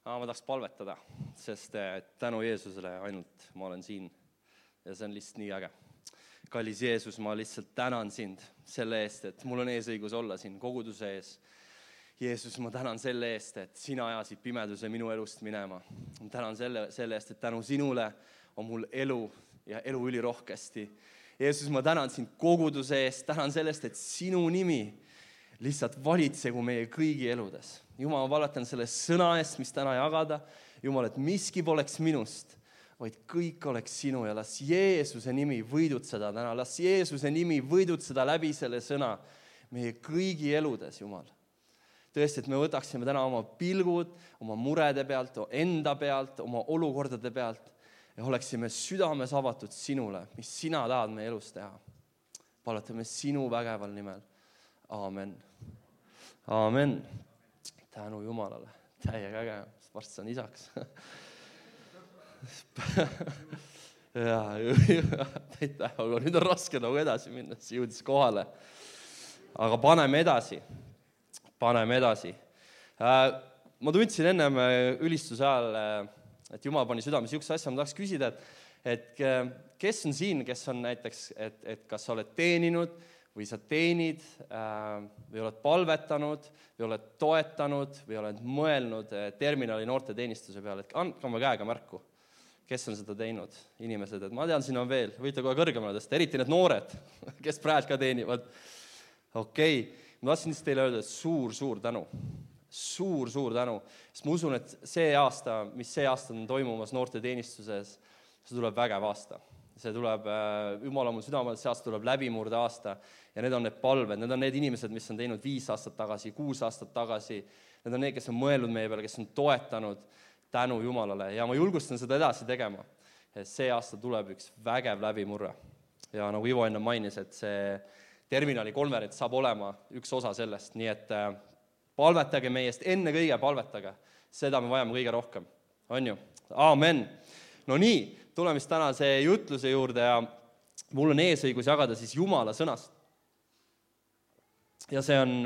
Ma tahaks palvetada, sest tänu Jeesusele ainult ma olen siin ja see on lihtsalt nii äge. Kallis Jeesus, ma lihtsalt tänan sind selle eest, et mul on eesõigus olla siin koguduse ees. Jeesus, ma tänan selle eest, et sina ajasid pimeduse minu elust minema. Ma tänan selle eest, et tänu sinule on mul elu ja elu ülirohkesti. Jeesus, ma tänan sind koguduse eest, tänan sellest, et sinu nimi lihtsalt valitsegu meie kõigi eludes. Jumal, ma palvetan selle sõna eest, mis täna jagada. Jumal, et miski poleks minust, vaid kõik oleks sinu ja las Jeesuse nimi võidutseda täna. Las Jeesuse nimi võidutseda läbi selle sõna meie kõigi eludes, Jumal. Tõesti, et me võtaksime täna oma pilgud, oma murede pealt, enda pealt, oma olukordade pealt ja oleksime südames avatud sinule, mis sina tahad meie elus teha. Palvetame sinu vägeval nimel. Aamen. Aamen. Tänu Jumalale. Täiega äge. Varsti saan isaks. Aga nüüd on raske nagu edasi minna. See jõudis kohale. Aga paneme edasi. Ma tundsin ennem ülistuse ajal, et Jumal pani südames üks asja. Ma tahaks küsida, et kes on siin, kes on näiteks, et kas sa oled teeninud või sa teenid, või oled palvetanud, või oled toetanud, või oled mõelnud terminali noorteteenistuse peale. Et andke oma käega märku, kes on seda teinud, inimesed. Et ma tean, siin on veel, võite kohe kõrgemale tõsta, eriti need noored, kes praegu ka teenivad. Okei, ma tahtsin lihtsalt teile öelda, et suur tänu. Suur tänu. Sest ma usun, et see aasta, mis see aasta on toimumas noorteteenistuses, see tuleb vägev aasta. See tuleb, Jumal on mul südamel, see aasta tuleb läbimurde aasta ja need on need palved, need on need inimesed, mis on teinud 5 aastat tagasi, 6 aastat tagasi, need on need, kes on mõelnud meie peale, kes on toetanud tänu Jumalale ja ma julgustan seda edasi tegema. See aasta tuleb üks vägev läbimurre ja nagu Ivo enne mainis, et see terminali konverents saab olema üks osa sellest, nii et palvetage meie eest, enne kõige palvetage, seda me vajame kõige rohkem, on ju? Aamen! No nii, tuleme siis tänase jutluse juurde ja mul on eesõigus jagada siis Jumala sõnast. Ja see on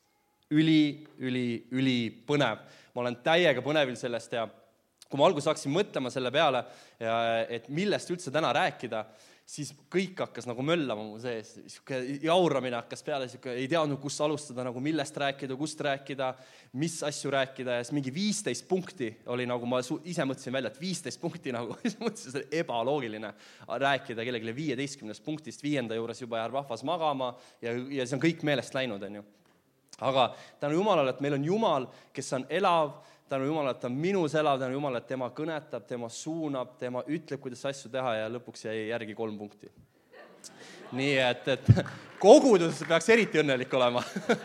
üli põnev. Ma olen täiega põnevil sellest ja kui ma alguses hakkasin mõtlema selle peale, et millest üldse täna rääkida, siis kõik hakkas nagu möllama mu sees. Jauramine hakkas peale, ei teadnud, kus alustada, nagu millest rääkida, kust rääkida, mis asju rääkida. Ja siis mingi 15 punkti oli nagu ma ise mõtlesin välja, et 15 punkti nagu, mõtlesin, see on ebaloogiline rääkida kellelegi 15 punktist, 5. juures juba jääb rahvas magama ja see on kõik meelest läinud. On ju. Aga tänu Jumalale, et meil on Jumal, kes on elav, tänu Jumalale, et ta on minus elav, tänu Jumalale, et tema kõnetab, tema suunab, tema ütleb, kuidas asju teha ja lõpuks jäi järgi 3 punkti. Nii et kogudus peaks eriti õnnelik olema.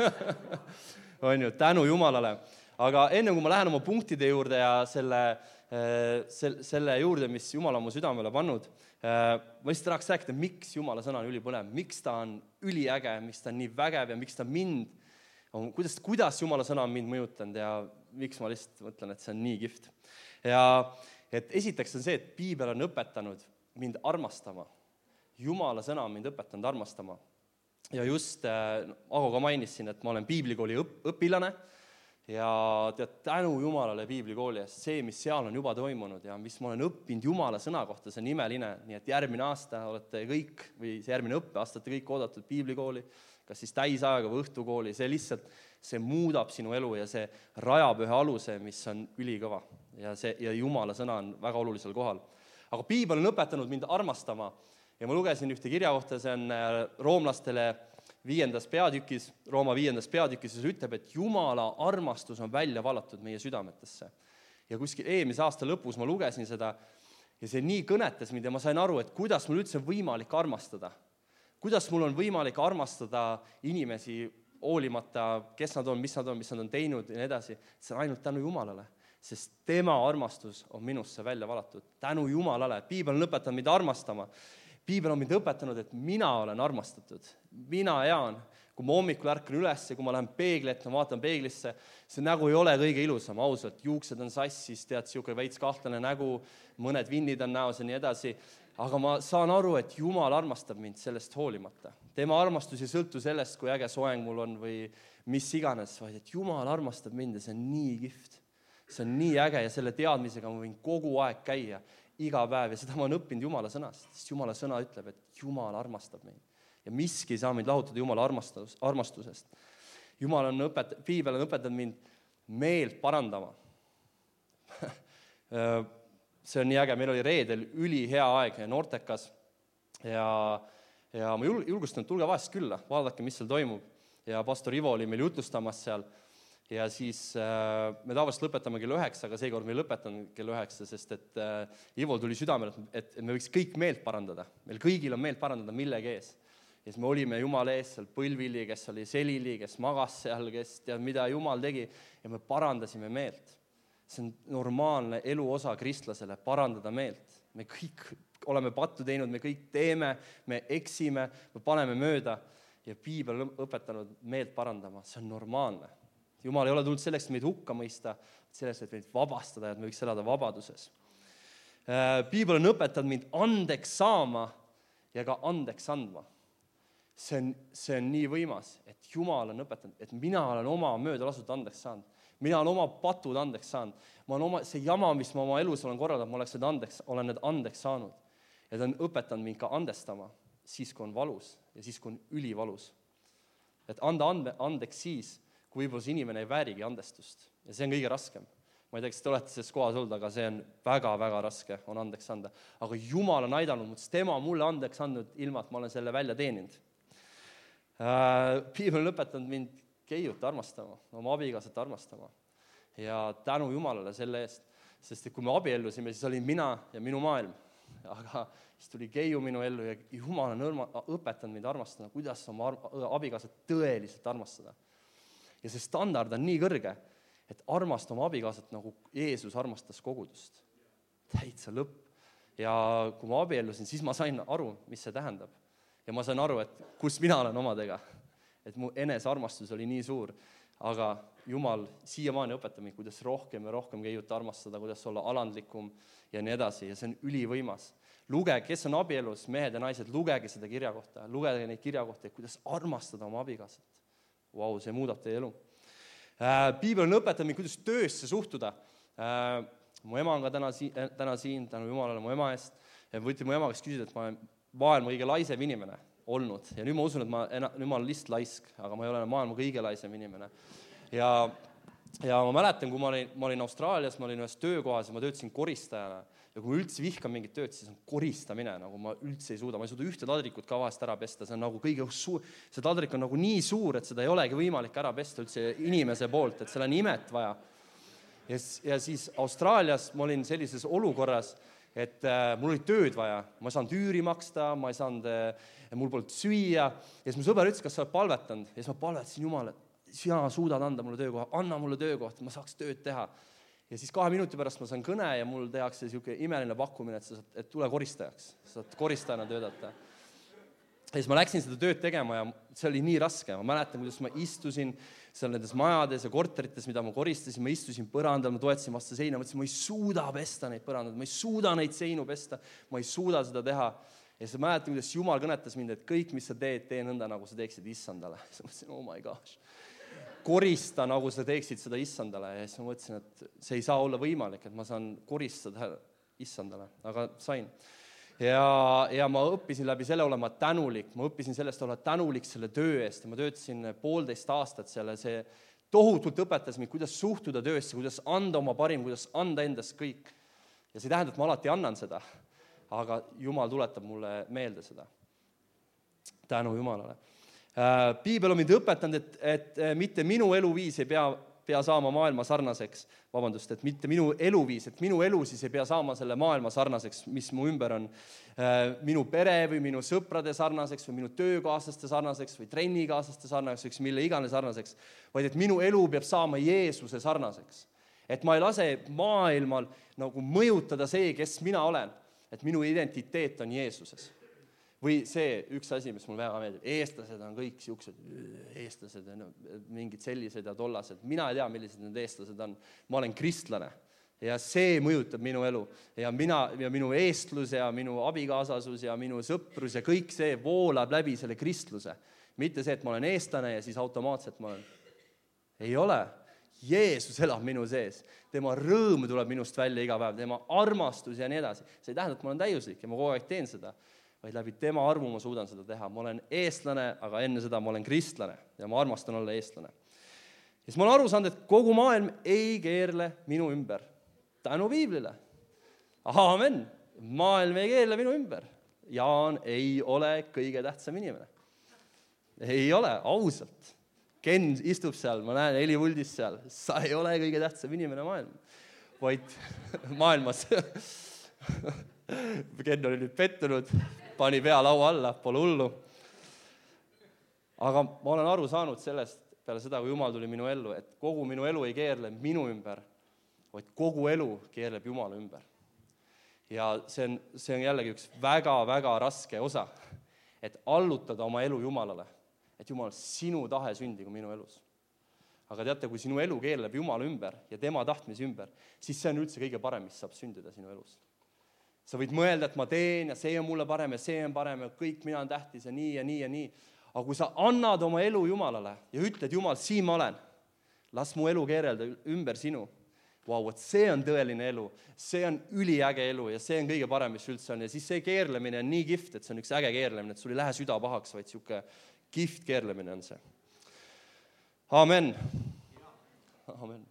On ju, tänu Jumalale. Aga enne kui ma lähen oma punktide juurde ja selle juurde, mis Jumal on mu südamele pannud, ma lihtsalt tahaks rääkida, miks Jumala sõna on ülipõnev, miks ta on üliäge, miks ta on nii vägev ja miks ta mind kuidas Jumala sõna on mind mõjutanud ja miks ma lihtsalt mõtlen, et see on nii kihvt. Ja et esiteks on see, et Piibel on õpetanud mind armastama. Jumala sõna on mind õpetanud armastama. Ja just Ago ka mainis siin, et ma olen Piiblikooli õpilane ja tänu Jumalale Piiblikooli eest see, mis seal on juba toimunud ja mis ma olen õppinud Jumala sõna kohta, see on imeline. Nii et järgmine aasta olete kõik, või see järgmine õppeaasta olete kõik oodatud Piiblikooli, kas siis täisajaga või õhtukooli, see muudab sinu elu ja see rajab ühe aluse, mis on ülikõva ja Jumala sõna on väga olulisel kohal. Aga Piibel on õpetanud mind armastama ja ma lugesin ühte kirja kohta, see on roomlastele 5. peatükis, Rooma 5. peatükis, see ütleb, et Jumala armastus on välja valatud meie südametesse. Ja kuskil eelmise aasta lõpus ma lugesin seda ja see nii kõnetas mind ja ma sain aru, et kuidas mul üldse on võimalik armastada. Kuidas mul on võimalik armastada inimesi hoolimata, kes nad on, mis nad on teinud ja nii edasi. See on ainult tänu Jumalale, sest tema armastus on minusse välja valatud. Tänu Jumalale. Piibel on õpetanud mind armastama. Piibel on mind õpetanud, et mina olen armastatud. Mina Jaan, kui ma hommikul ärkan üles ja kui ma lähen peegli ette, ma vaatan peeglisse, see nägu ei ole kõige ilusam, ausalt. Juuksed on sassis, tead, siuke veits kahtlane nägu, mõned vinnid on näos ja nii edasi. Aga ma saan aru, et Jumal armastab mind sellest hoolimata. Tema armastus ei sõltu sellest, kui äge soeng mul on või mis iganes, vaid et Jumal armastab mind ja see on nii kihvt. See on nii äge ja selle teadmisega ma võin kogu aeg käia, iga päev ja seda ma olen õppinud Jumala sõnast, sest Jumala sõna ütleb, et Jumal armastab meid ja miski ei saa meid lahutada Jumala armastusest. Piibel on õpetanud mind meelt parandama. See on nii äge, meil oli reedel ülihea aeg noortekas ja ma julgustan, tulge vahest külla, vaadake, mis seal toimub. Ja pastor Ivo oli meil jutlustamas seal ja siis me tavaliselt lõpetame kell 9, aga seekord me ei lõpetanud kell 9, sest et Ivo tuli südamele, et me võiks kõik meelt parandada. Meil kõigil on meelt parandada millegi ees. Ja siis me olime Jumala ees seal Põlvili, kes oli selili, kes magas seal, kes tead, mida Jumal tegi ja me parandasime meelt. See on normaalne elu osa kristlasele, parandada meelt. Me kõik oleme pattu teinud, me kõik teeme, me eksime, me paneme mööda ja Piibel on õpetanud meelt parandama. See on normaalne. Jumal ei ole tulnud selleks, et meid hukka mõista, selleks, et meid vabastada ja et me võiks elada vabaduses. Piibel on õpetanud mind andeks saama ja ka andeks andma. See on nii võimas, et Jumal on õpetanud, et mina olen oma möödalasud andeks saanud. Mina olen oma patud andeks saanud. Ma olen see jama, mis ma oma elus olen korraldanud, ma olen need andeks saanud. Ja ta on õpetanud mind ka andestama, siis kui on valus ja siis kui on ülivalus. Et anda andeks siis, kui võib-olla see inimene ei väärigi andestust. Ja see on kõige raskem. Ma ei tea, kas te olete selles kohas olnud, aga see on väga-väga raske, on andeks anda. Aga Jumal on aidanud mut, tema mulle andeks andnud ilma, et ma olen selle välja teeninud. Piibel on õpetanud mind Keiut armastama, oma abigaasat armastama. Ja tänu Jumalale selle eest, sest kui me abiellusime, siis olin mina ja minu maailm. Aga siis tuli Keiu minu ellu ja Jumal on õpetanud mind armastada, kuidas oma abigaasat tõeliselt armastada. Ja see standard on nii kõrge, et armasta oma abigaasat nagu Jeesus armastas kogudust. Täitsa lõpp. Ja kui ma abiellusin, siis ma sain aru, mis see tähendab. Ja ma sain aru, et kus mina olen omadega. Et mu enesearmastus oli nii suur, aga Jumal siiamaani õpetab mind, kuidas rohkem ja rohkem Keiut armastada, kuidas olla alandlikum ja nii edasi. Ja see on ülivõimas. Lugege, kes on abielus, mehed ja naised, lugege seda kirja kohta. Lugege neid kirjakohti, kuidas armastada oma abigaasat. Vau, see muudab teie elu. Piibel on õpetanud mind, kuidas töösse suhtuda. Mu ema on ka täna siin, tänu Jumalale mu ema eest. Võite mu ema käest küsida, et ma olen maailma kõige laisem inimene olnud. Ja nüüd ma usun, et ma olen lihtsalt laisk, aga ma ei ole maailma kõige laisem inimene. Ja ma mäletan, kui ma olin Austraalias, ma olin ühes töökohas ja ma töötasin koristajana. Ja kui ma üldse vihkan mingit tööd, siis on koristamine, nagu ma üldse ei suuda. Ma ei suuda ühte taldrikut ka vahest ära pesta. See on nagu kõige suur, see taldrik on nagu nii suur, et seda ei olegi võimalik ära pesta üldse inimese poolt, et seal on imet vaja. Ja siis Austraalias ma olin sellises olukorras, et mul oli tööd vaja, ma ei saanud üüri maksta, ma ei saanud, mul polnud süüa. Ja siis mu sõber ütles, kas sa oled palvetanud? Ja siis ma palvetasin Jumala, et sina suudad anda mulle töökoha, anna mulle töökoht, et ma saaks tööd teha. Ja siis 2 minuti pärast ma sain kõne ja mul tehakse niisugune imeline pakkumine, et tule koristajaks, sa saad koristajana töötada. Ja siis ma läksin seda tööd tegema ja see oli nii raske. Ma mäletan, kuidas ma istusin seal nendes majades ja korterites, mida ma koristasin, ma istusin põrandal, ma toetasin vastu seina, mõtlesin, ma ei suuda pesta neid põrandad, ma ei suuda neid seinu pesta, ma ei suuda seda teha. Ja siis mäletan, kuidas Jumal kõnetas mind, et kõik, mis sa teed, tee nõnda, nagu sa teeksid issandale. Ja siis ma mõtlesin, oh my gosh, korista, nagu sa teeksid seda issandale. Ja siis ma mõtlesin, et see ei saa olla võimalik, et ma saan koristada issandale, aga sain. Ja ma õppisin läbi selle olema tänulik, ma õppisin sellest olla tänulik selle töö eest ja ma töötasin 1,5 aastat selle, see tohutult õpetas mind, kuidas suhtuda töösse, kuidas anda oma parim, kuidas anda endast kõik. Ja see tähendab, et ma alati annan seda, aga Jumal tuletab mulle meelde seda. Tänu Jumalale. Piibel on mind õpetanud, et mitte minu eluviis ei pea saama maailma sarnaseks, et mitte minu eluviis, et minu elu siis ei pea saama selle maailma sarnaseks, mis mu ümber on, minu pere või minu sõprade sarnaseks või minu töökaaslaste sarnaseks või trennikaaslaste sarnaseks, mille iganes sarnaseks, vaid et minu elu peab saama Jeesuse sarnaseks. Et ma ei lase maailmal nagu mõjutada see, kes mina olen, et minu identiteet on Jeesuses. Või see üks asi, mis mul väga meeldib, eestlased on kõik siuksed, eestlased, mingid sellised ja tollased. Mina ei tea, millised need eestlased on. Ma olen kristlane ja see mõjutab minu elu. Ja minu eestlus ja minu abikaasasus ja minu sõprus ja kõik see voolab läbi selle kristluse. Mitte see, et ma olen eestlane ja siis automaatselt ma olen. Ei ole. Jeesus elab minu sees, tema rõõm tuleb minust välja iga päev, tema armastus ja nii edasi. See ei tähenda, et ma olen täiuslik ja ma kogu aeg teen seda, vaid läbi tema armu ma suudan seda teha. Ma olen eestlane, aga enne seda ma olen kristlane ja ma armastan olla eestlane. Ja siis ma olen aru saanud, et kogu maailm ei keerle minu ümber. Tänu Piiblile. Aamen. Maailm ei keerle minu ümber. Jaan ei ole kõige tähtsam inimene. Ei ole, ausalt. Ken istub seal, ma näen Heli Vuldis seal. Sa ei ole kõige tähtsam inimene vaid maailmas. Ken oli nüüd pettunud, pani pea laua alla, pole hullu. Aga ma olen aru saanud sellest, peale seda, kui Jumal tuli minu ellu, et kogu minu elu ei keerle minu ümber, vaid kogu elu keerleb Jumala ümber. Ja see on jällegi üks väga-väga raske osa, et allutada oma elu Jumalale. Et Jumal, sinu tahe sündigu minu elus. Aga teate, kui sinu elu keerleb Jumala ümber ja tema tahtmise ümber, siis see on üldse kõige parem, mis saab sündida sinu elus. Sa võid mõelda, et ma teen ja see on mulle parem ja see on parem ja kõik mina on tähtis ja nii ja nii ja nii. Aga kui sa annad oma elu Jumalale ja ütled, Jumal, siin ma olen, las mu elu keerelda ümber sinu. Vau, et see on tõeline elu, see on üliäge elu ja see on kõige parem, mis üldse on. Ja siis see keerlemine on nii kihvt, et see on üks äge keerlemine, et sul ei lähe süda pahaks, vaid siuke kihvt keerlemine on see. Amen. Amen.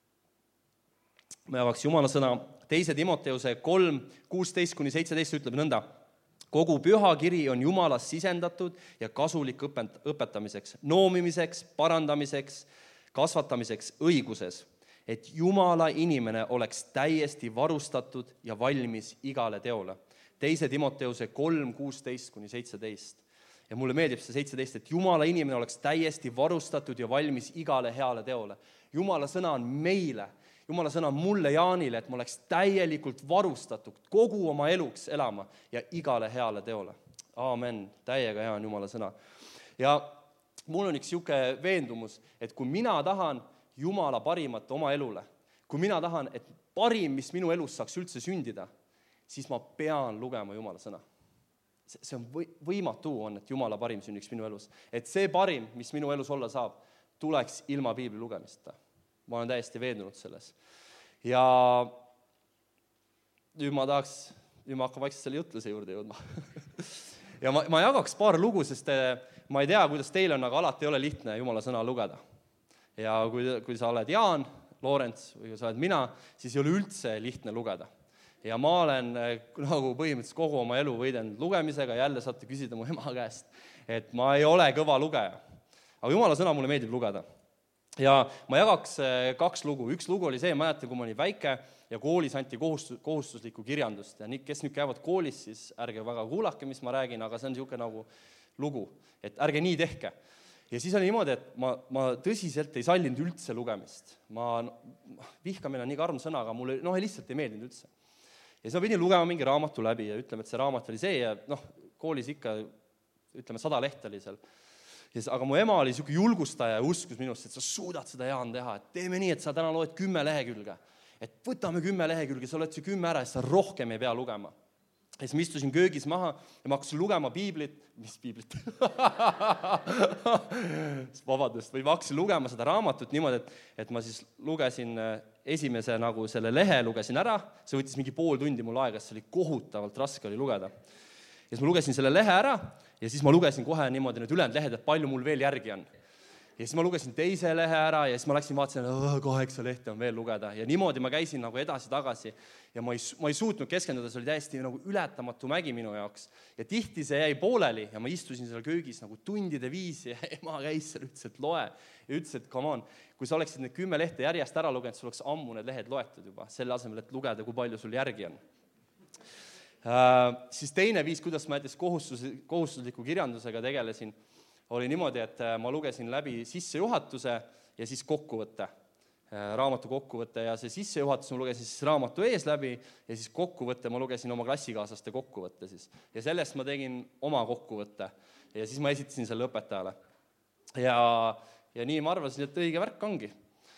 Me avaks Jumala sõna 2. Timoteuse 3:16-17 ütleb nõnda. Kogu püha kiri on Jumalast sisendatud ja kasulik õpetamiseks, noomimiseks, parandamiseks, kasvatamiseks õiguses, et Jumala inimene oleks täiesti varustatud ja valmis igale teole. 2. Timoteuse 3:16-17. Ja mulle meeldib see 17, et Jumala inimene oleks täiesti varustatud ja valmis igale heale teole. Jumala sõna on meile, Jumala sõna on mulle, Jaanile, et ma oleks täielikult varustatud kogu oma eluks elama ja igale heale teole. Aamen, täiega hea on Jumala sõna. Ja mul on üks siuke veendumus, et kui mina tahan Jumala parimat oma elule, kui mina tahan, et parim, mis minu elus saaks üldse sündida, siis ma pean lugema Jumala sõna. See on võimatu on, et Jumala parim sünniks minu elus. Et see parim, mis minu elus olla saab, tuleks ilma piibli lugemista. Ma olen täiesti veendunud selles. Ja nüüd ma hakkan vaikselt selle jutluse juurde jõudma. Ja ma jagaks paar lugu, sest ma ei tea, kuidas teil on, aga alati ei ole lihtne Jumala sõna lugeda. Ja kui sa oled Jaan, Loorents või kui sa oled mina, siis ei ole üldse lihtne lugeda. Ja ma olen nagu põhimõtteliselt kogu oma elu võidelnud lugemisega, jälle saate küsida mu ema käest, et ma ei ole kõva lugeja. Aga Jumala sõna mulle meeldib lugeda. Ja ma jagaks 2 lugu. Üks lugu oli see, ma mäletan, kui ma olin väike ja koolis anti kohustuslikku kirjandust. Ja kes nüüd käivad koolis, siis ärge väga kuulake, mis ma räägin, aga see on niisugune nagu lugu, et ärge nii tehke. Ja siis oli niimoodi, et ma tõsiselt ei sallinud üldse lugemist. Vihkamine on nii karm sõna, aga mulle lihtsalt ei meeldinud üldse. Ja siis ma pidin lugema mingi raamatu läbi ja ütleme, et see raamat oli see ja koolis ikka, 100 lehte oli seal. Aga mu ema oli niisugune julgustaja ja uskus minust, et sa suudad seda, Jaan, teha, et teeme nii, et sa täna loed 10 lehekülge. Et võtame 10 lehekülge, sa oled see 10 ära ja sa rohkem ei pea lugema. Ja siis ma istusin köögis maha ja ma hakkasin lugema piiblit. Mis piiblit? Vabandust, või ma hakkasin lugema seda raamatut niimoodi, et ma siis lugesin esimese nagu selle lehe lugesin ära, see võttis mingi pool tundi mul aega, see oli kohutavalt raske oli lugeda. Ja siis ma lugesin selle lehe ära ja siis ma lugesin kohe niimoodi need ülejäänud lehed, et palju mul veel järgi on. Ja siis ma lugesin teise lehe ära ja siis ma läksin vaatasin, 8 lehte on veel lugeda. Ja niimoodi ma käisin nagu edasi-tagasi ja ma ei suutnud keskenduda, see oli täiesti nagu ületamatu mägi minu jaoks. Ja tihti see jäi pooleli ja ma istusin seal köögis nagu tundide viisi ja ema käis seal, ütles, et loe. Ja ütles, et come on, kui sa oleksid need 10 lehte järjest ära lugenud, sul oleks ammu need lehed loetud juba, selle asemel, et lugeda, kui palju sul järgi on. Siis teine viis, kuidas ma näiteks kohustusliku kirjandusega tegelesin, oli niimoodi, et ma lugesin läbi sissejuhatuse ja siis kokkuvõtte, raamatu kokkuvõtte ja see sissejuhatus ma lugesin siis raamatu ees läbi ja siis kokkuvõtte ma lugesin oma klassikaaslaste kokkuvõtte siis. Ja sellest ma tegin oma kokkuvõtte ja siis ma esitasin selle õpetajale. Ja nii ma arvasin, et õige värk ongi.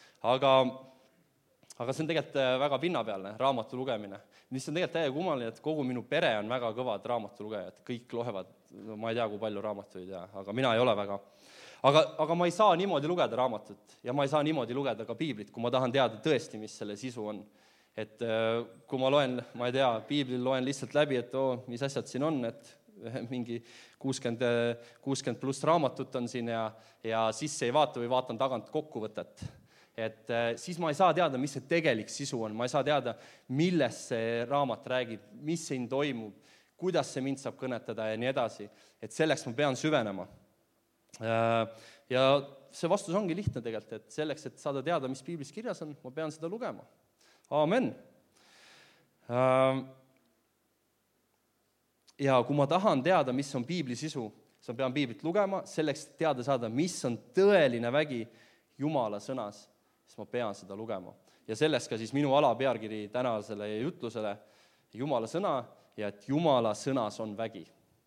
Aga see on tegelikult väga pinnapealne raamatu lugemine. Mis on tegelikult täiega kummaline, et kogu minu pere on väga kõvad raamatulugejad. Kõik loevad, ma ei tea, kui palju raamatuid, aga mina ei ole väga. Aga ma ei saa niimoodi lugeda raamatut ja ma ei saa niimoodi lugeda ka piiblit, kui ma tahan teada tõesti, mis selle sisu on. Et kui ma loen, ma ei tea, piiblil loen lihtsalt läbi, et mis asjad siin on, et mingi 60 pluss raamatut on siin ja sisse ei vaata või vaatan tagant kokkuvõtet. Et siis ma ei saa teada, mis see tegelik sisu on, ma ei saa teada, millest see raamat räägib, mis siin toimub, kuidas see mind saab kõnetada ja nii edasi. Et selleks ma pean süvenema. Ja see vastus ongi lihtne tegelikult, et selleks, et saada teada, mis piiblis kirjas on, ma pean seda lugema. Aamen. Ja kui ma tahan teada, mis on piibli sisu, siis ma pean piiblit lugema, selleks teada saada, mis on tõeline vägi Jumala sõnas, siis ma pean seda lugema. Ja sellest ka siis minu alapealkiri tänasele jutlusele, Jumala sõna ja et Jumala sõnas on vägi.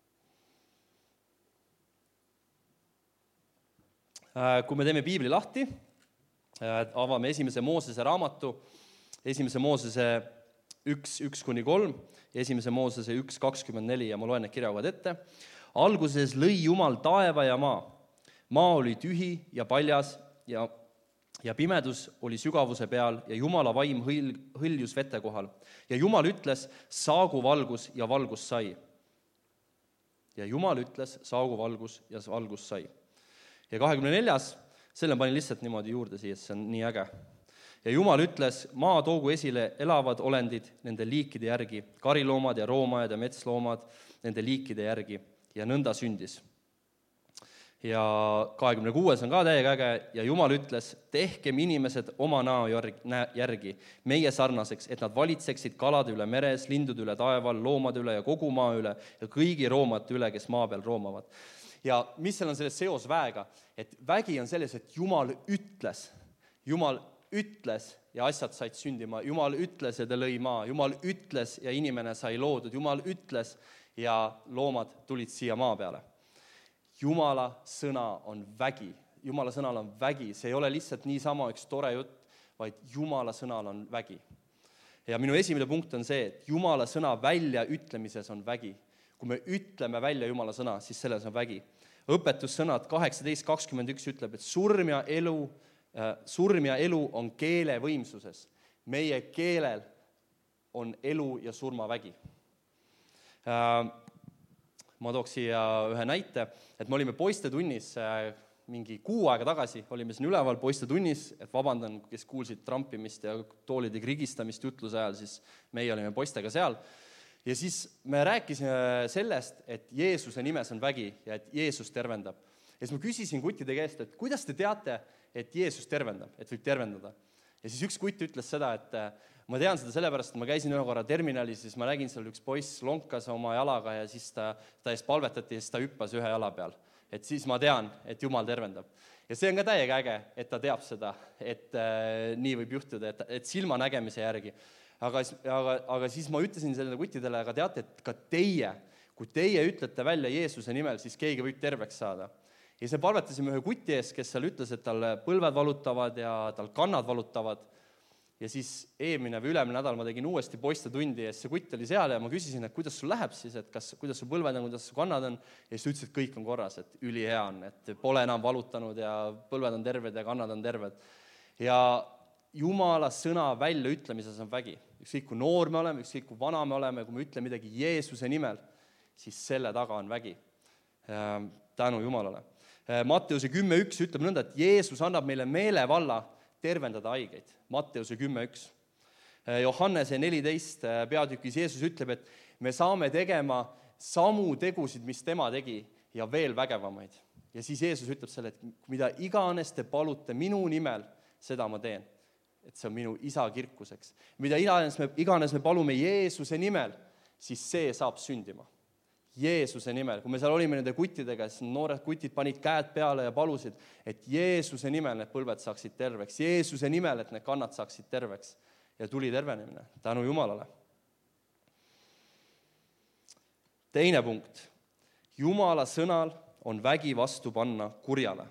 Kui me teeme piibli lahti, avame esimese Moosese raamatu, esimese Moosese 1-3 ja esimese Moosese 1-24 ja ma loen need kirjakohad ette. Alguses lõi Jumal taeva ja maa. Maa oli tühi ja paljas ja pimedus oli sügavuse peal ja Jumala vaim hõljus vete kohal. Ja Jumal ütles, saagu valgus ja valgus sai. Ja Jumal ütles, saagu valgus ja valgus sai. Ja 24. selle panin lihtsalt niimoodi juurde siia, see on nii äge. Ja Jumal ütles, maa toogu esile elavad olendid nende liikide järgi, kariloomad ja roomajad ja metsloomad nende liikide järgi ja nõnda sündis. Ja 26. on ka täiega äge ja Jumal ütles, tehkem inimesed oma näo järgi, meie sarnaseks, et nad valitseksid kalade üle meres, lindude üle taeval, loomade üle ja kogu maa üle ja kõigi roomate üle, kes maa peal roomavad. Ja mis seal on selles seos väega? Et vägi on selles, et Jumal ütles ja asjad said sündima, Jumal ütles ja ta lõi maa, Jumal ütles ja inimene sai loodud, Jumal ütles ja loomad tulid siia maa peale. Jumala sõna on vägi, Jumala sõnal on vägi, see ei ole lihtsalt niisama üks tore jutt, vaid Jumala sõnal on vägi. Ja minu esimene punkt on see, et Jumala sõna välja ütlemises on vägi. Kui me ütleme välja Jumala sõna, siis selles on vägi. Õpetussõnad 18:21 ütleb, et surm ja elu on keele võimsuses. Meie keelel on elu ja surmavägi. Ma tooks siia ühe näite, et me olime poistetunnis mingi 6 aega tagasi, olime siin üleval poistetunnis, et vabandan, kes kuulsid trampimist ja toolide krigistamist jutluse ajal, siis meie olime poistega seal. Ja siis me rääkisime sellest, et Jeesuse nimes on vägi ja et Jeesus tervendab. Ja siis ma küsisin kuttide käest, et kuidas te teate, et Jeesus tervendab, et võib tervendada. Ja siis üks kutt ütles seda, et ma tean seda sellepärast, et ma käisin ühe korra terminalis, siis ma nägin seal üks poiss lonkas oma jalaga ja siis ta ees palvetati ja siis ta hüppas ühe jala peal. Et siis ma tean, et Jumal tervendab. Ja see on ka täiega äge, et ta teab seda, et nii võib juhtuda, et silma nägemise järgi. Aga siis ma ütlesin sellele kuttidele, aga teate, et ka teie, kui teie ütlete välja Jeesuse nimel, siis keegi võib terveks saada. Ja siis palvetasime ühe kuti ees, kes seal ütles, et tal põlved valutavad ja tal kannad valutavad. Ja siis eelmine või ülemine nädal ma tegin uuesti poistetundi ja see kutt oli seal ja ma küsisin, et kuidas sul läheb siis, et kuidas su põlved on, kuidas su kannad on. Ja siis ta ütles, et kõik on korras, et ülihea on, et pole enam valutanud ja põlved on terved ja kannad on terved. Ja Jumala sõna väljaütlemises on vägi. Ükskõik kui noor me oleme, ükskõik kui vana me oleme, kui me ütleme midagi Jeesuse nimel, siis selle taga on vägi. Tänu Jumalale. Matteuse 10.1 ütleb nõnda, et Jeesus annab meile meelevalla tervendada haigeid. Matteuse 10.1. Johannese 14 peatükis Jeesus ütleb, et me saame tegema samu tegusid, mis tema tegi ja veel vägevamaid. Ja siis Jeesus ütleb selle, et mida iganes te palute minu nimel, seda ma teen. Et see on minu isa kirkuseks. Mida iganes me palume Jeesuse nimel, siis see saab sündima. Jeesuse nimel. Kui me seal olime nende kuttidega, siis noored kutid panid käed peale ja palusid, et Jeesuse nimel need põlved saaksid terveks. Jeesuse nimel, et need kannad saaksid terveks. Ja tuli tervenemine. Tänu Jumalale. Teine punkt. Jumala sõnal on vägi vastu panna kurjale.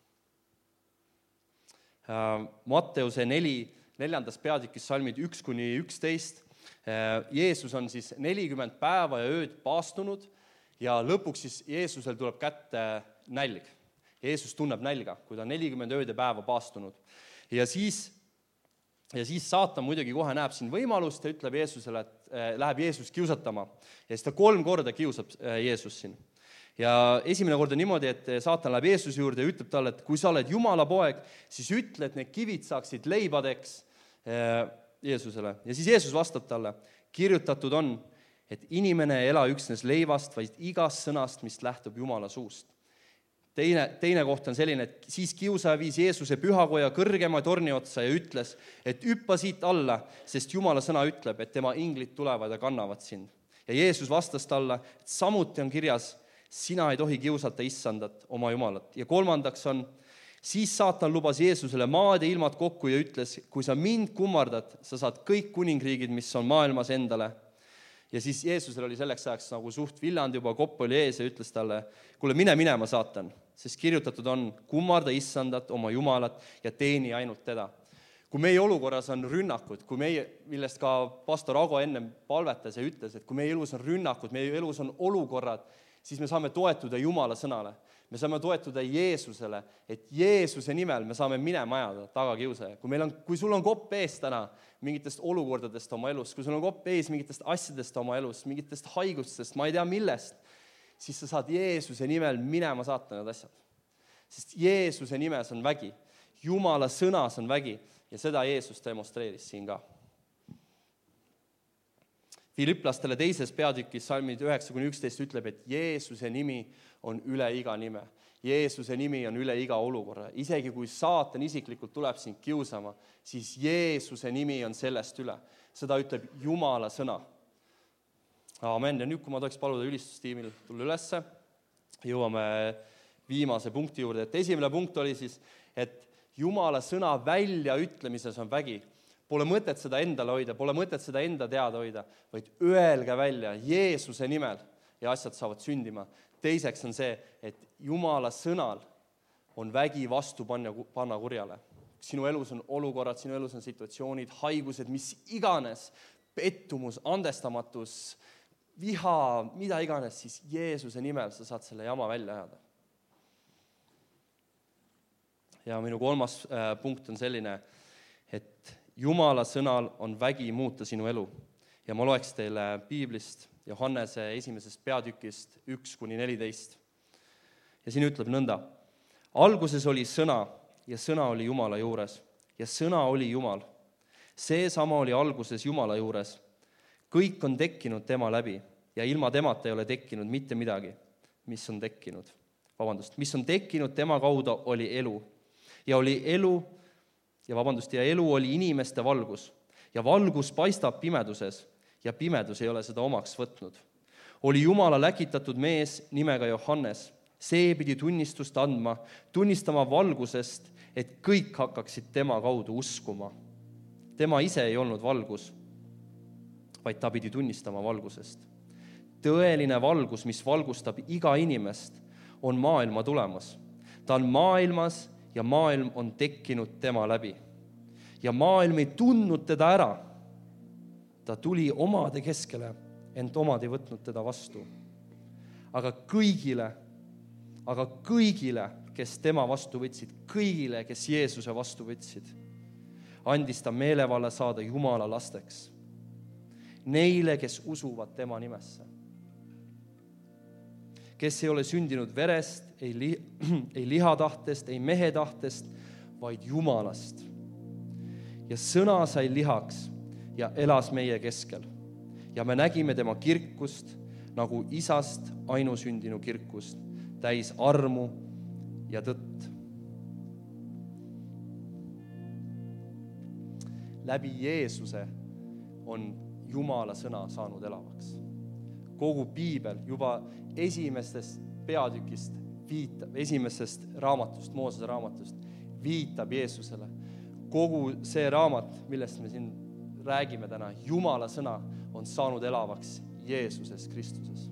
Matteuse 4. peatükis salmid 1-11. Jeesus on siis 40 päeva ja ööd paastunud ja lõpuks siis Jeesusel tuleb kätte nälg. Jeesus tunneb nälga, kui ta on 40 ööd ja päeva paastunud. Ja siis saatan muidugi kohe näeb siin võimalust ja ütleb Jeesusele, et läheb Jeesus kiusatama. Ja siis ta 3 korda kiusab Jeesus siin. Ja esimene kord on niimoodi, et saatan läheb Jeesuse juurde ja ütleb talle, et kui sa oled Jumala poeg, siis ütle, et need kivid saaksid leibadeks Jeesusele. Ja siis Jeesus vastab talle, kirjutatud on, et inimene ei ela üksnes leivast, vaid igast sõnast, mis lähtub Jumala suust. Teine koht on selline, et siis kiusaja viis Jeesuse pühakoja kõrgema torni otsa ja ütles, et hüppa siit alla, sest Jumala sõna ütleb, et tema inglid tulevad ja kannavad sind. Ja Jeesus vastas talle, et samuti on kirjas, sina ei tohi kiusata issandat oma Jumalat. Ja kolmandaks on, siis saatan lubas Jeesusele maad ja ilmad kokku ja ütles, kui sa mind kummardad, sa saad kõik kuningriigid, mis on maailmas endale. Ja siis Jeesusel oli selleks ajaks nagu suht villand juba, kopp oli ees ja ütles talle, kuule, mine minema, saatan, sest kirjutatud on, kummarda issandat oma Jumalat ja teeni ainult teda. Kui meie olukorras on rünnakud, kui meie, millest ka pastor Ago ennem palvetas ja ütles, et kui meie elus on rünnakud, meie elus on olukorrad, siis me saame toetuda Jumala sõnale. Me saame toetuda Jeesusele, et Jeesuse nimel me saame minema ajada tagakiusaja. Kui sul on kopp ees täna mingitest olukordadest oma elus, kui sul on kopp ees mingitest asjadest oma elus, mingitest haigustest, ma ei tea millest, siis sa saad Jeesuse nimel minema saata need asjad. Sest Jeesuse nimes on vägi, Jumala sõnas on vägi ja seda Jeesus demonstreeris siin ka. Filiplastele 2. peatükis salmid 9-11 ütleb, et Jeesuse nimi on üle iga nime. Jeesuse nimi on üle iga olukorra. Isegi kui saatan isiklikult tuleb sind kiusama, siis Jeesuse nimi on sellest üle. Seda ütleb Jumala sõna. Amen. Ja nüüd, kui ma tohiks paluda ülistustiimil tulla ülesse, jõuame viimase punkti juurde. Et esimene punkt oli siis, et Jumala sõna väljaütlemises on vägi. Pole mõtet seda endale hoida, pole mõtet seda enda teada hoida, vaid öelge välja Jeesuse nimel ja asjad saavad sündima. Teiseks on see, et Jumala sõnal on vägi vastu panna kurjale. Sinu elus on olukorrad, sinu elus on situatsioonid, haigused, mis iganes, pettumus, andestamatus, viha, mida iganes, siis Jeesuse nimel sa saad selle jama välja ajada. Ja minu 3. punkt on selline, et Jumala sõnal on vägi muuta sinu elu. Ja ma loeks teile Piiblist Johannese 1. peatükist 1-14. Ja siin ütleb nõnda. Alguses oli sõna ja sõna oli Jumala juures ja sõna oli Jumal. See sama oli alguses Jumala juures. Kõik on tekkinud tema läbi ja ilma temata ei ole tekkinud mitte midagi, mis on tekkinud. Mis on tekkinud tema kaudu oli elu. Ja oli elu ja elu oli inimeste valgus. Ja valgus paistab pimeduses ja pimedus ei ole seda omaks võtnud. Oli Jumala läkitatud mees nimega Johannes. See pidi tunnistust andma, tunnistama valgusest, et kõik hakkaksid tema kaudu uskuma. Tema ise ei olnud valgus, vaid ta pidi tunnistama valgusest. Tõeline valgus, mis valgustab iga inimest, on maailma tulemas. Ta on maailmas ja maailm on tekkinud tema läbi. Ja maailm ei tundnud teda ära. Ta tuli omade keskele, ent omad ei võtnud teda vastu. Aga kõigile, kes tema vastu võtsid, kõigile, kes Jeesuse vastu võtsid, andis ta meelevalla saada Jumala lasteks. Neile, kes usuvad tema nimesse. Kes ei ole sündinud verest, ei lihatahtest, ei mehe tahtest, vaid Jumalast. Ja sõna sai lihaks ja elas meie keskel. Ja me nägime tema kirkust, nagu isast ainusündinu kirkust, täis armu ja tõtt. Läbi Jeesuse on Jumala sõna saanud elavaks. Kogu Piibel juba esimesest peatükist viitab, esimesest raamatust, Moosese raamatust, viitab Jeesusele. Kogu see raamat, millest me siin räägime täna, Jumala sõna on saanud elavaks Jeesuses Kristuses.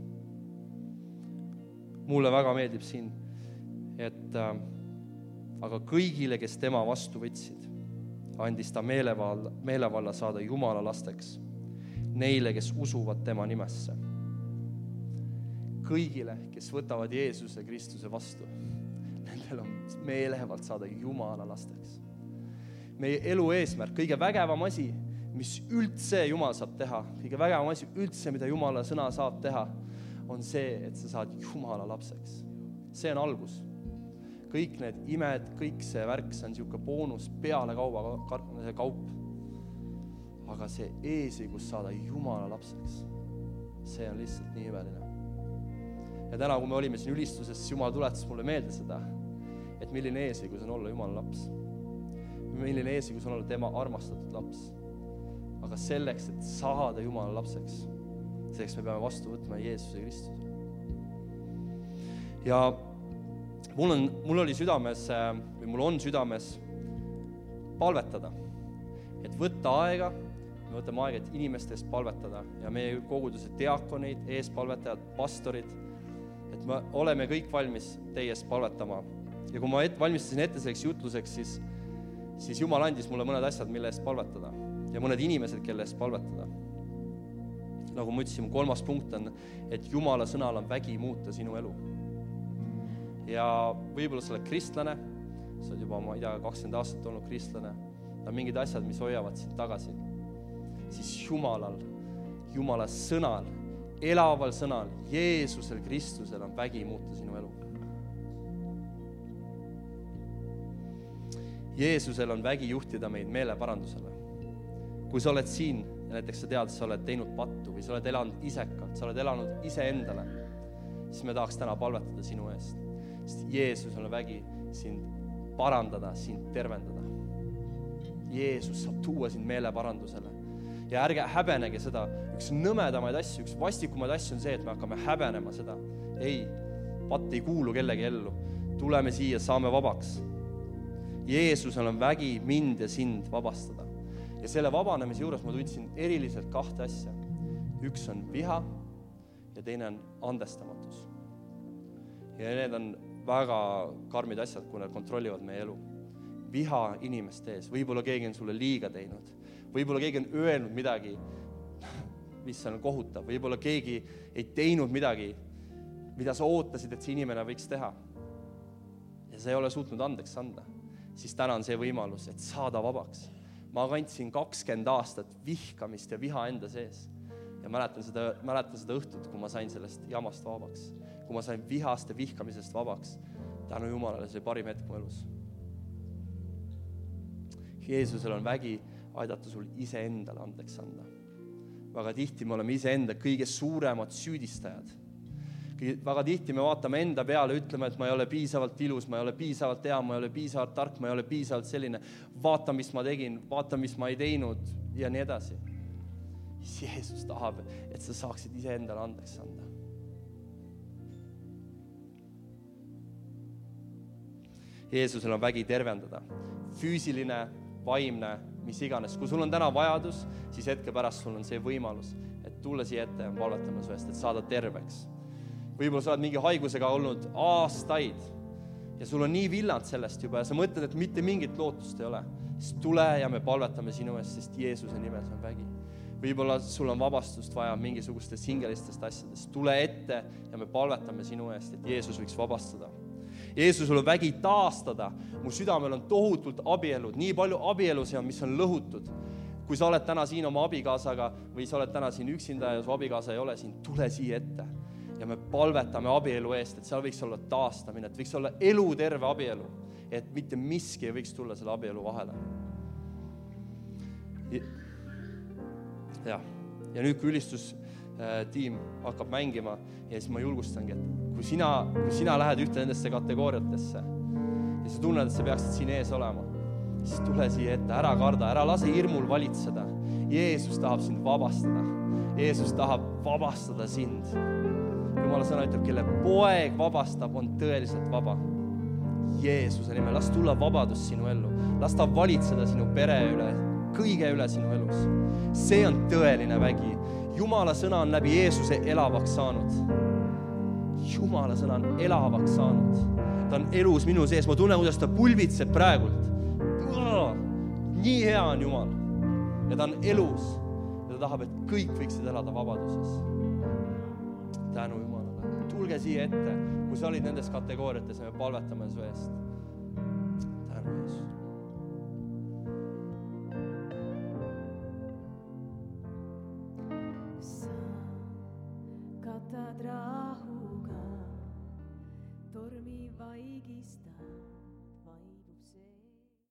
Mulle väga meeldib siin, et aga kõigile, kes tema vastu võtsid, andis ta meelevalla saada Jumala lasteks, neile, kes usuvad tema nimesse. Kõigile, kes võtavad Jeesuse Kristuse vastu, nendel on meelevalt saada Jumala lasteks. Meie elu eesmärk, kõige vägevam asi, mis üldse Jumal saab teha, kõige vägevam asi üldse, mida Jumala sõna saab teha, on see, et sa saad Jumala lapseks. See on algus. Kõik need imed, kõik see värk, see on niisugune boonus peale kaup. Aga see eesõigus saada Jumala lapseks, see on lihtsalt nii imeline. Ja täna, kui me olime siin ülistuses, siis Jumal tuletas mulle meelde seda, et milline eesõigus on olla Jumala laps. Milline eesõigus on olla tema armastatud laps. Aga selleks, et saada Jumala lapseks, selleks me peame vastu võtma Jeesuse Kristuse. Ja mul oli südames, või mul on südames palvetada, et võtta aega, me võtame aega, et inimeste eest palvetada ja meie koguduse diakoneid, eespalvetajad, pastorid, et me oleme kõik valmis teie eest palvetama. Ja kui ma valmistasin ette selleks jutluseks, siis Jumal andis mulle mõned asjad, mille eest palvetada ja mõned inimesed, kelle eest palvetada. Nagu ma ütlesin, 3. punkt on, et Jumala sõnal on vägi muuta sinu elu. Ja võib-olla sa oled kristlane, sa oled juba, ma ei tea, 20 aastat olnud kristlane, on mingid asjad, mis hoiavad sind tagasi. Siis Jumala sõnal, elaval sõnal, Jeesusel Kristusel on vägi muuta sinu elu. Jeesusel on vägi juhtida meid meeleparandusele. Kui sa oled siin ja näiteks sa tead, sa oled teinud pattu või sa oled elanud isekalt, sa oled elanud iseendale, siis me tahaks täna palvetada sinu eest. Sest Jeesus on vägi sind parandada, sind tervendada. Jeesus saab tuua sind meeleparandusele. Ja ärge häbenege seda. Üks nõmedamaid asju, üks vastikumaid asju on see, et me hakkame häbenema seda. Ei, patt ei kuulu kellegi ellu. Tuleme siia, saame vabaks. Jeesusel on vägi mind ja sind vabastada. Ja selle vabanemise juures ma tundsin eriliselt 2 asja. Üks on viha ja teine on andestamatus. Ja need on väga karmid asjad, kui nad kontrollivad meie elu. Viha inimeste ees. Võib-olla keegi on sulle liiga teinud. Võib-olla keegi on öelnud midagi, mis on kohutab. Võib-olla keegi ei teinud midagi, mida sa ootasid, et see inimene võiks teha. Ja sa ei ole suutnud andeks anda. Siis täna on see võimalus, et saada vabaks. Ma kandsin 20 aastat vihkamist ja viha enda sees. Ja mäletan seda õhtut, kui ma sain sellest jamast vabaks. Kui ma sain vihast ja vihkamisest vabaks. Tänu Jumalale, see oli parim hetk mu elus. Jeesusel on vägi aidata sul iseendale andeks anda. Väga tihti me oleme iseenda kõige suuremad süüdistajad. Väga tihti me vaatame enda peale, ütleme, et ma ei ole piisavalt ilus, ma ei ole piisavalt hea, ma ei ole piisavalt tark, ma ei ole piisavalt selline. Vaata, mis ma tegin, vaata, mis ma ei teinud ja nii edasi. Jeesus tahab, et sa saaksid iseendale andeks anda. Jeesusel on vägi tervendada. Füüsiline, vaimne, mis iganes. Kui sul on täna vajadus, siis hetke pärast sul on see võimalus, et tulla siia ette ja palvetama su eest, et saada terveks. Võib-olla sa oled mingi haigusega olnud aastaid ja sul on nii villand sellest juba ja sa mõtled, et mitte mingit lootust ei ole. Siis tule ja me palvetame sinu eest, sest Jeesuse nimes on vägi. Võib-olla sul on vabastust vaja mingisugustest hingelistest asjadest. Tule ette ja me palvetame sinu eest, et Jeesus võiks vabastada. Jeesusel on vägi taastada. Mu südamel on tohutult abielud. Nii palju abielusi on, mis on lõhutud. Kui sa oled täna siin oma abikaasaga või sa oled täna siin üksinda ja su abikaasa ei ole siin, tule siia ette. Ja me palvetame abielu eest, et seal võiks olla taastamine, et võiks olla eluterve abielu, et mitte miski ei võiks tulla selle abielu vahele. Ja nüüd, kui ülistustiim hakkab mängima ja siis ma julgustangi, et kui sina lähed ühte nendesse kategooriatesse ja sa tunned, et sa peaksid siin ees olema, siis tule siia ette, ära karda, ära lase hirmul valitseda. Jeesus tahab sind vabastada. Jeesus tahab vabastada sind. Jumala sõna ütleb, kelle poeg vabastab, on tõeliselt vaba. Jeesuse nimel, las tulla vabadus sinu ellu. Las ta valitseda sinu pere üle, kõige üle sinu elus. See on tõeline vägi. Jumala sõna on läbi Jeesuse elavaks saanud. Jumala sõna on elavaks saanud. Ta on elus minu sees. Ma tunnen, kuidas ta pulbitseb praegult. Nii hea on Jumal. Ja ta on elus. Ja ta tahab, et kõik võiksid elada vabaduses. Tänu Jumalale. tulge siia ette, kui sa olid nendes kategooriates ja me palvetame su eest. Tänu, Jeesus. Sa katad rahu